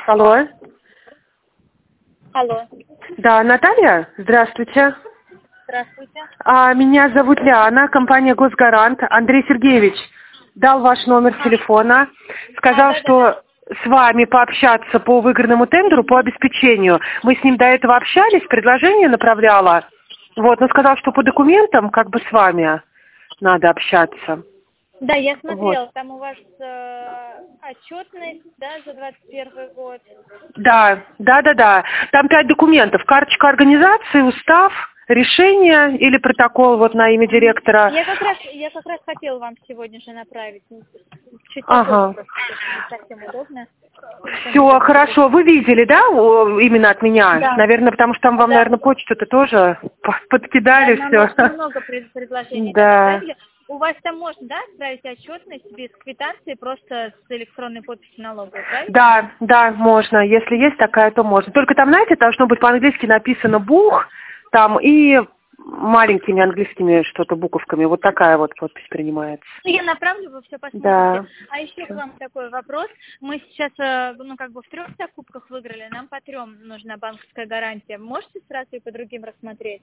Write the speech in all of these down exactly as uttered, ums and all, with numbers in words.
Алло. Алло. Да, Наталья, здравствуйте. Здравствуйте. А, меня зовут Лиана, компания «Госгарант». Андрей Сергеевич дал ваш номер телефона, сказал, А, да, что да, да. с вами пообщаться по выигранному тендеру, по обеспечению. Мы с ним до этого общались, предложение направляла. Вот, но сказал, что по документам как бы с вами надо общаться. Да, я смотрела, Вот. там у вас э, отчетность, да, за двадцать первый год. Да, да, да, да. Там пять документов. Карточка организации, устав, решение или протокол вот на имя директора. Я как раз, я как раз хотела вам сегодня же направить. Чуть Ага. попозже, просто не совсем удобно. Все, хорошо. Вы видели, да, о, именно от меня? Да. Наверное, потому что там вам, Да. наверное, почту-то тоже по- подкидали Да, нам все. очень много пред- предложений там Да. отправили. У вас там можно, да, отправить отчетность без квитанции, просто с электронной подписью налоговой, правильно? Да, да, можно. Если есть такая, то можно. Только там, знаете, должно быть по-английски написано «бух», там и маленькими английскими что-то буковками. Вот такая вот подпись принимается. Ну, я направлю, вы все посмотрите. Да. А еще к вам такой вопрос. Мы сейчас, э, ну, как бы в трех закупках выиграли, нам по трем нужна банковская гарантия. Можете сразу и по другим рассмотреть?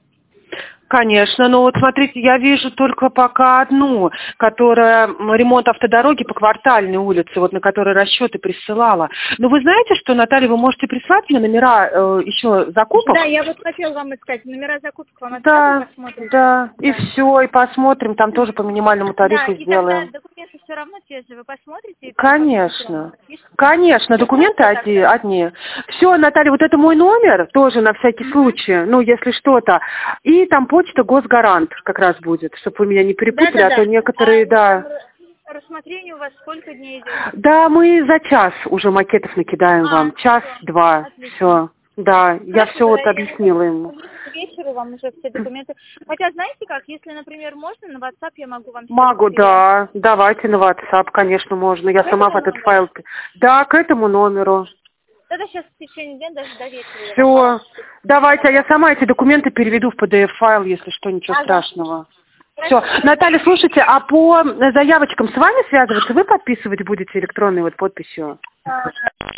Конечно, но вот смотрите, я вижу только пока одну, которая м, ремонт автодороги по Квартальной улице, вот на которой расчеты присылала. Но вы знаете, что, Наталья, вы можете прислать мне номера э, еще закупок? Да, я вот хотела вам искать номера закупок, вам Да, отправлю, посмотрите. да, и Да. все, и посмотрим, там тоже по минимальному тарифу Да, и сделаем. тогда документы все равно те же, вы посмотрите. И Конечно, потом конечно, всё документы просто одни. тогда. одни. Все, Наталья, вот это мой номер, тоже на всякий случай, ну, если что-то. И там почта Госгарант как раз будет, чтобы вы меня не перепутали, Да, да, а то да. некоторые, А, да. а рассмотрение у вас сколько дней идет? Да, мы за час уже макетов накидаем А, вам, час-два, отлично. все. Да, я Хорошо, все вот тогда я объяснила ему. к вечеру вам уже все документы. Хотя, знаете как, если, например, можно, на WhatsApp я могу вам сейчас Могу, скинуть. да, давайте на WhatsApp, конечно, можно. Я К сама в этому этот номеру? файл... Да, к этому номеру. Тогда сейчас в течение дня, даже до вечера я вам Все, по-вашему давайте, а я WhatsApp. сама эти документы переведу в пи ди эф-файл, если что, ничего Ага. страшного. Все, Хорошо. Наталья, слушайте, а по заявочкам с вами связываться вы подписывать будете электронной вот подписью? А,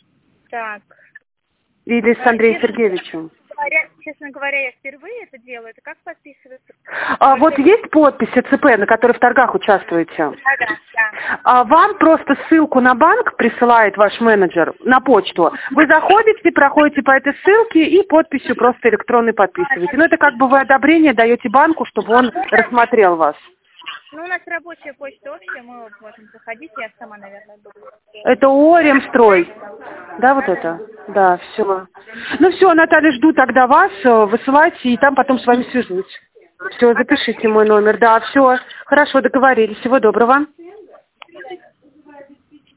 так. Или с А, Андреем честно Сергеевичем? говоря, честно говоря, я впервые это делаю. Это как подписывается? А вот есть подпись э цэ пэ, на которой в торгах участвуете? Да, да, да. А вам просто ссылку на банк присылает ваш менеджер на почту. Вы заходите, проходите по этой ссылке и подписью просто электронной подписываете. Ну, это как бы вы одобрение даете банку, чтобы он рассмотрел вас. Ну, у нас рабочая почта общая, мы вот можем заходить, я сама, наверное, буду. Это ООО «Ремстрой». Да, вот это? Да, все. Ну все, Наталья, жду тогда вас, э, высылайте, и там потом с вами свяжусь. Все, запишите мой номер. Да, все. Хорошо, договорились. Всего доброго.